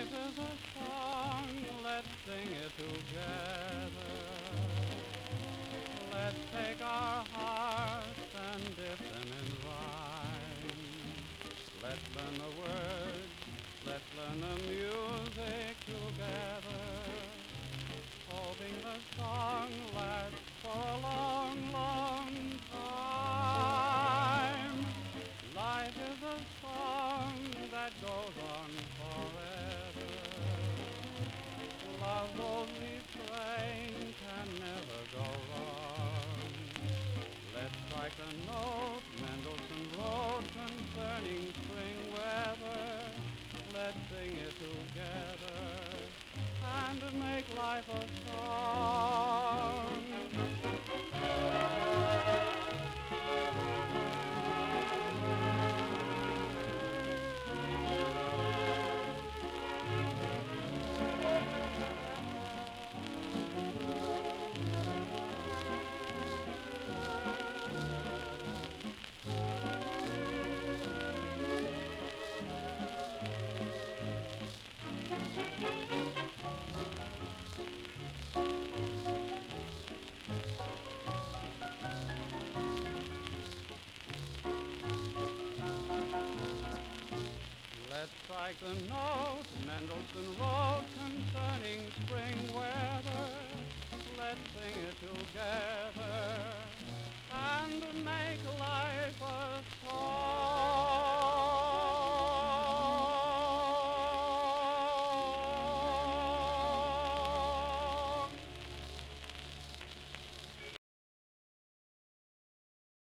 Life is a song, let's sing it together. Let's take our hearts and dip them in rhyme. Let's learn the words, let's learn the music together. Hoping the song lasts for a long, long time. Life is a song that goes on forever. Love's old refrain can never go wrong. Let's strike a note Mendelssohn wrote concerning spring weather. Let's sing it together and make life a song. Let's strike the note Mendelssohn wrote concerning spring weather. Let's sing it together and make life